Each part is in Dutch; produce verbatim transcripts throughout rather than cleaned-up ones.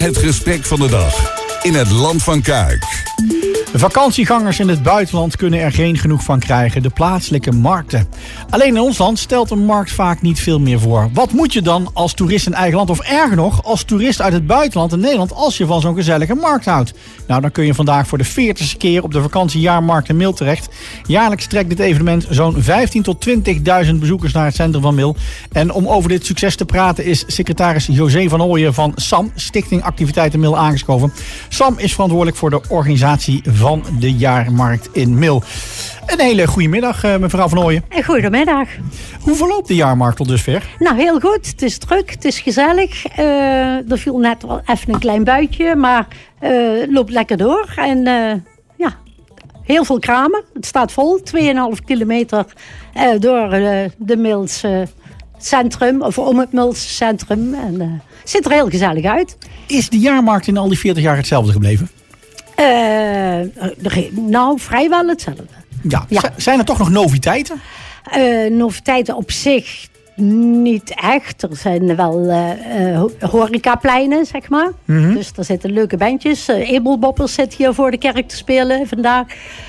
Het gesprek van de dag in het Land van Kuik. Vakantiegangers in het buitenland kunnen er geen genoeg van krijgen. De plaatselijke markten. Alleen in ons land stelt een markt vaak niet veel meer voor. Wat moet je dan als toerist in eigen land? Of erger nog, als toerist uit het buitenland in Nederland, als je van zo'n gezellige markt houdt? Nou, dan kun je vandaag voor de veertigste keer op de vakantiejaarmarkt in Mil terecht. Jaarlijks trekt dit evenement zo'n vijftien tot twintigduizend bezoekers naar het centrum van Mil. En om over dit succes te praten is secretaris José van Ooyen van S A M, Stichting Activiteiten Mil, aangeschoven. S A M is verantwoordelijk voor de organisatie van de jaarmarkt in Mil. Een hele goede middag, mevrouw van Ooyen. Goedemiddag. Hoe verloopt de jaarmarkt tot dusver? Nou, heel goed. Het is druk, het is gezellig. Uh, er viel net wel even een klein buitje, maar uh, het loopt lekker door. En uh, ja, heel veel kramen. Het staat vol, twee komma vijf kilometer uh, door uh, de Milse centrum, of om het Milse centrum. En uh, het ziet er heel gezellig uit. Is de jaarmarkt in al die veertig jaar hetzelfde gebleven? Uh, nou, vrijwel hetzelfde. Ja. Ja. Zijn er toch nog noviteiten? Uh, noviteiten op zich niet echt. Er zijn wel uh, uh, horecapleinen, zeg maar. Mm-hmm. Dus er zitten leuke bandjes. Uh, Ebelboppers zit hier voor de kerk te spelen vandaag.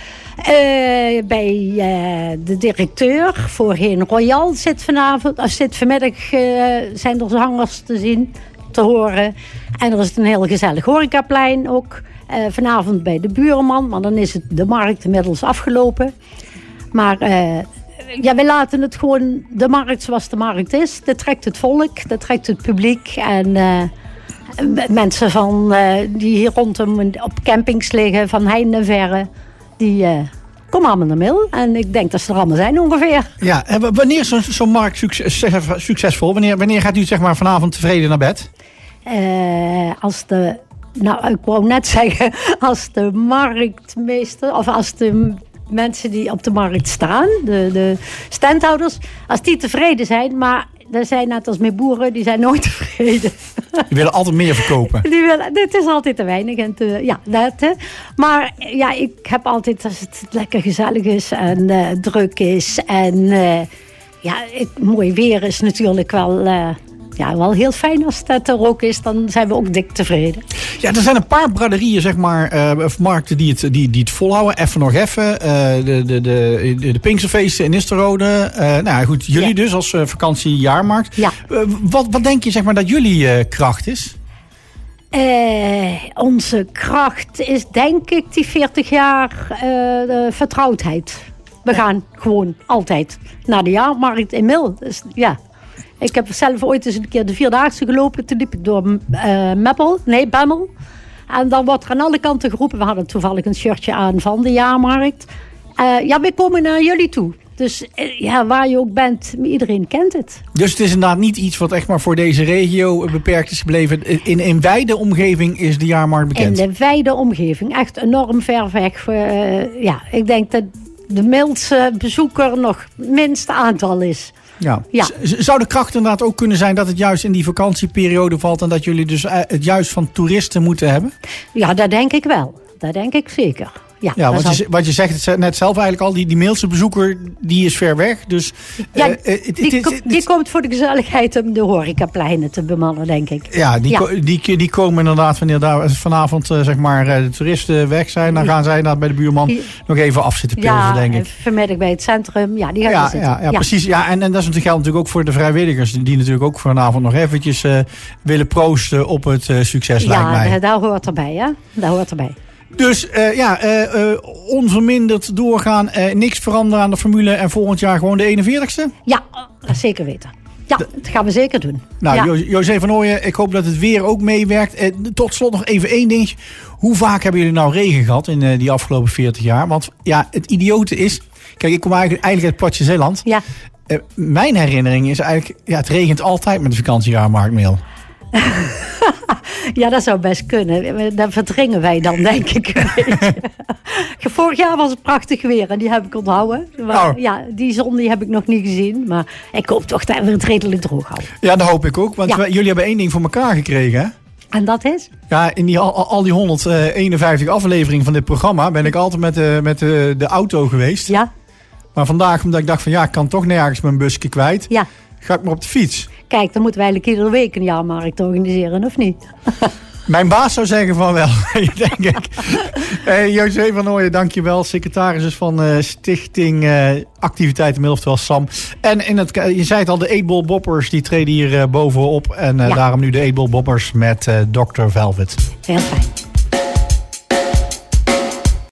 Uh, bij uh, de directeur, voorheen Royal, zit vanavond, of zit vanmiddag uh, zijn er zangers te zien, te horen. En er is een heel gezellig horecaplein ook. Uh, vanavond bij de buurman, maar dan is het de markt inmiddels afgelopen. Maar uh, ja, we laten het gewoon de markt zoals de markt is. Dat trekt het volk, dat trekt het publiek. En uh, mensen van, uh, die hier rondom op campings liggen, van heinde en verre, die uh, komen allemaal naar Mil. En ik denk dat ze er allemaal zijn ongeveer. Ja, en wanneer is zo'n, zo'n markt succes, succesvol? Wanneer, wanneer gaat u zeg maar vanavond tevreden naar bed? Uh, als de... Nou, ik wou net zeggen, als de marktmeester, of als de mensen die op de markt staan, de, de standhouders, als die tevreden zijn, maar er zijn net als met boeren, die zijn nooit tevreden. Die willen altijd meer verkopen. Die willen, dit is altijd te weinig. En te, ja, dat, hè. Maar ja, ik heb altijd, als het lekker gezellig is en uh, druk is en uh, ja, het mooi weer is natuurlijk wel... Uh, Ja, wel heel fijn als dat er ook is. Dan zijn we ook dik tevreden. Ja, er zijn een paar braderieën, zeg maar, uh, of markten die het, die, die het volhouden. Even nog even. Uh, de, de, de, de Pinksterfeesten in Nisterode. Uh, nou goed, jullie ja. dus als uh, vakantiejaarmarkt. Ja. Uh, wat, wat denk je, zeg maar, dat jullie uh, kracht is? Uh, onze kracht is, denk ik, die veertig jaar uh, de vertrouwdheid. We gaan gewoon altijd naar de jaarmarkt in Mil. Dus, ja. Ik heb zelf ooit eens een keer de Vierdaagse gelopen. Toen liep ik door uh, Meppel, nee, Bemmel. En dan wordt er aan alle kanten geroepen. We hadden toevallig een shirtje aan van de jaarmarkt. Uh, ja, we komen naar jullie toe. Dus uh, ja, waar je ook bent, iedereen kent het. Dus het is inderdaad niet iets wat echt maar voor deze regio beperkt is gebleven. In een wijde omgeving is de jaarmarkt bekend. In de wijde omgeving, echt enorm ver weg. Uh, ja, ik denk dat de Milse bezoeker nog het minste aantal is. Ja. Ja. Zou de kracht inderdaad ook kunnen zijn dat het juist in die vakantieperiode valt en dat jullie dus het juist van toeristen moeten hebben? Ja, dat denk ik wel. Dat denk ik zeker. Ja, ja want, je, want je zegt het net zelf eigenlijk al, die, die Milse bezoeker die is ver weg. Dus, ja, uh, die, it, it, it, die komt voor de gezelligheid om de horecapleinen te bemannen, denk ik. Ja, die, ja. Ko, die, die komen inderdaad wanneer daar vanavond uh, zeg maar, de toeristen weg zijn. Dan gaan zij inderdaad bij de buurman die, nog even af zitten pilsen, ja, denk ik. Vanmiddag bij het centrum. Ja, die gaan ja, zitten. Ja, ja, ja, precies. Ja, en, en dat is natuurlijk, geldt natuurlijk ook voor de vrijwilligers. Die natuurlijk ook vanavond nog eventjes uh, willen proosten op het uh, succes, ja, lijkt mij. Ja, daar hoort erbij, hè. Daar hoort erbij. Dus uh, ja, uh, uh, onverminderd doorgaan, uh, niks veranderen aan de formule en volgend jaar gewoon de eenenveertigste? Ja, zeker weten. Ja, dat gaan we zeker doen. Nou, ja. Jo- José van Ooyen, ik hoop dat het weer ook meewerkt. Uh, tot slot nog even één dingetje. Hoe vaak hebben jullie nou regen gehad in uh, die afgelopen veertig jaar? Want ja, het idiote is... Kijk, ik kom eigenlijk, eigenlijk uit Platje Zeeland. Ja. Uh, mijn herinnering is eigenlijk... Ja, het regent altijd met de vakantiejaarmarkt, Mil. Ja, dat zou best kunnen. Dat verdringen wij dan, denk ik. Vorig jaar was het prachtig weer en die heb ik onthouden. Maar, oh. Ja, die zon die heb ik nog niet gezien. Maar ik hoop toch dat we het redelijk droog houden. Ja, dat hoop ik ook. Want ja. wij, jullie hebben één ding voor elkaar gekregen, hè? En dat is? Ja, in die, al, al die honderdeenenvijftig afleveringen van dit programma ben ik altijd met, de, met de, de auto geweest. Ja. Maar vandaag, omdat ik dacht van ja, ik kan toch nergens mijn busje kwijt. Ja. Ga ik maar op de fiets. Kijk, dan moeten we eigenlijk iedere week een jaarmarkt organiseren, of niet? Mijn baas zou zeggen van wel, denk ik. Uh, José van Ooyen, dankjewel. Secretaris van uh, Stichting uh, Activiteiten Middel, oftewel S A M. En in het, je zei het al, de eight ball boppers die treden hier uh, bovenop. En uh, ja. daarom nu de eight ball boppers met uh, dokter Velvet. Heel fijn.